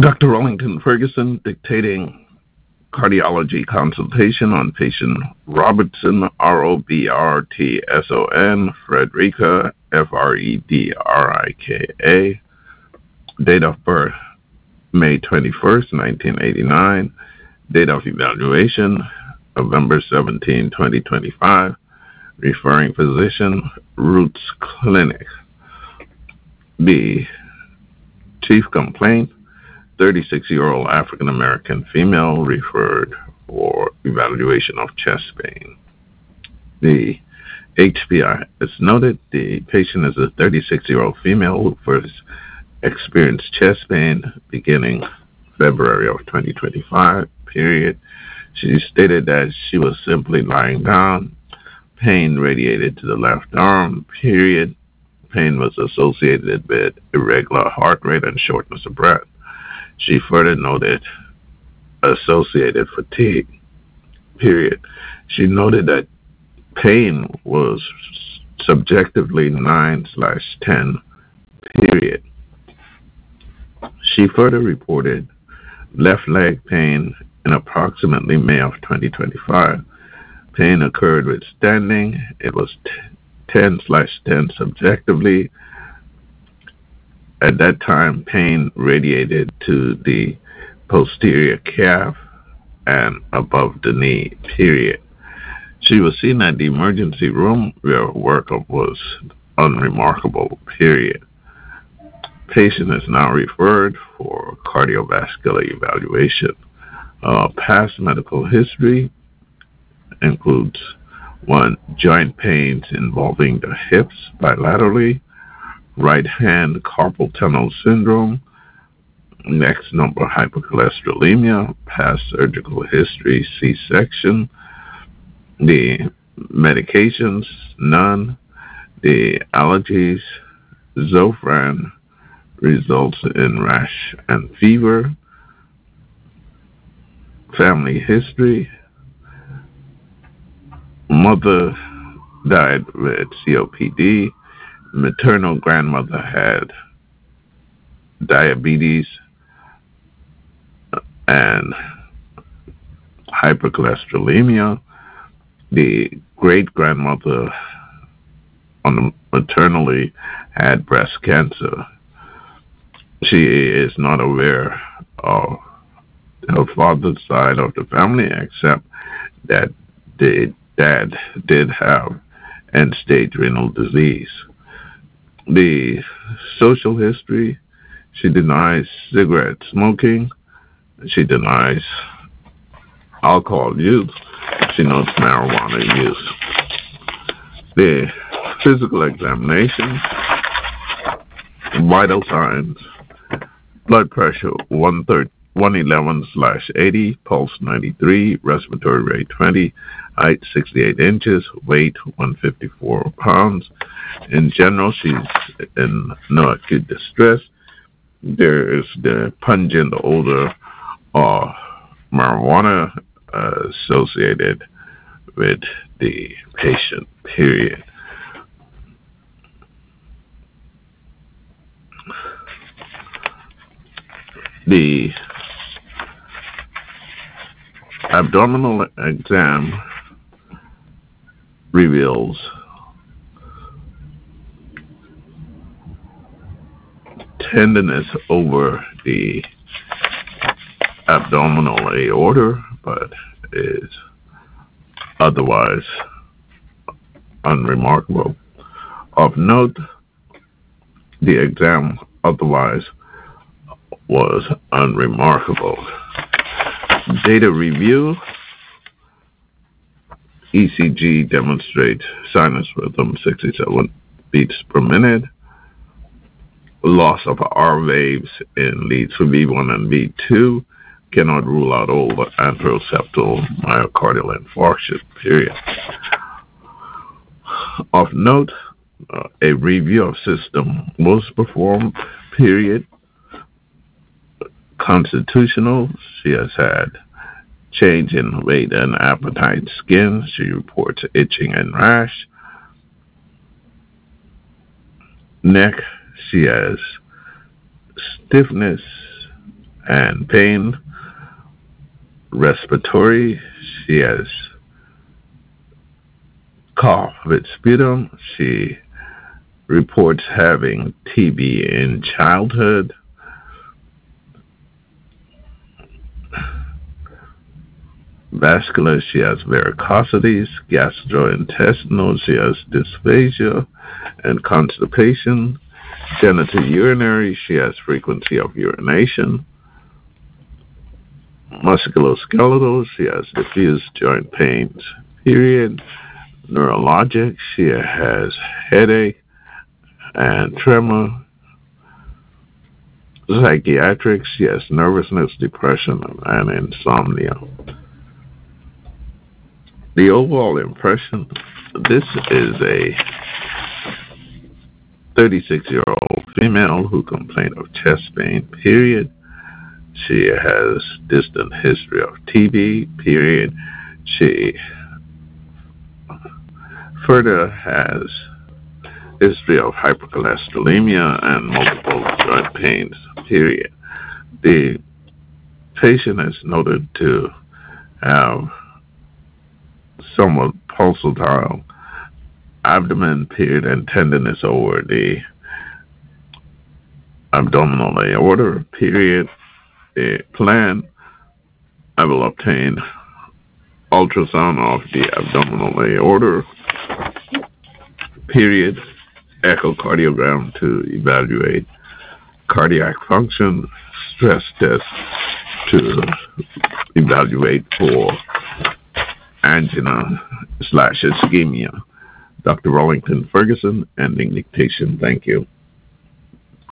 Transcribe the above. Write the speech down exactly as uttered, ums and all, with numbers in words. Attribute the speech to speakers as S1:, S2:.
S1: Doctor Wellington Ferguson dictating cardiology consultation on patient Robertson, R O B R T S O N, Frederica, F R E D R I K A, date of birth May twenty-first, nineteen eighty-nine, date of evaluation November seventeenth, twenty twenty-five, referring physician Roots Clinic. B. Chief complaint, thirty-six-year-old African-American female referred for evaluation of chest pain. The H P I is noted the patient is a thirty-six-year-old female who first experienced chest pain beginning February of twenty twenty-five, period. She stated that she was simply lying down. Pain radiated to the left arm, period. Pain was associated with irregular heart rate and shortness of breath. She further noted associated fatigue, period. She noted that pain was subjectively nine slash ten, period. She further reported left leg pain in approximately May of twenty twenty-five. Pain occurred with standing. It was ten slash ten subjectively. At that time, pain radiated to the posterior calf and above the knee, period. She was seen at the emergency room where her workup was unremarkable, period. Patient is now referred for cardiovascular evaluation. Uh, past medical history includes one, joint pains involving the hips bilaterally, right hand carpal tunnel syndrome, next number hypercholesterolemia, past surgical history, C-section, the medications, none, the allergies, Zofran results in rash and fever, family history, mother died with C O P D, maternal grandmother had diabetes and hypercholesterolemia. The great grandmother on the maternally had breast cancer. She is not aware of her father's side of the family, except that the dad did have end-stage renal disease. The social history, she denies cigarette smoking. She denies alcohol use. She knows marijuana use. The physical examination, vital signs, blood pressure one eleven slash eighty, pulse ninety-three, respiratory rate twenty, height sixty-eight inches, weight one hundred fifty-four pounds. In general, she's in no acute distress. There is the pungent odor of marijuana uh, associated with the patient, period. The abdominal exam reveals tenderness over the abdominal aorta, but is otherwise unremarkable. Of note, the exam otherwise was unremarkable. Data review, E C G demonstrates sinus rhythm sixty-seven beats per minute, loss of R waves in leads for V one and V two, cannot rule out all anteroseptal myocardial infarction, period. Of note, uh, a review of system was performed, period. Constitutional, she has had change in weight and appetite, skin. She reports itching and rash. Neck, she has stiffness and pain. Respiratory, she has cough with sputum. She reports having T B in childhood. Vascular, she has varicosities. Gastrointestinal, she has dysphagia and constipation. Genitourinary, she has frequency of urination. Musculoskeletal, she has diffuse joint pains, period. Neurologic, she has headache and tremor. Psychiatric, she has nervousness, depression, and insomnia. The overall impression, this is a thirty-six-year-old female who complained of chest pain, period. She has distant history of T B, period. She further has history of hypercholesterolemia and multiple joint pains, period. The patient is noted to have somewhat pulsatile abdomen, period, and tenderness over the abdominal aorta, period. The plan, I will obtain ultrasound of the abdominal aorta, period. Echocardiogram to evaluate cardiac function, stress test to evaluate for angina slash ischemia. Doctor Rollington Ferguson, ending dictation. Thank you.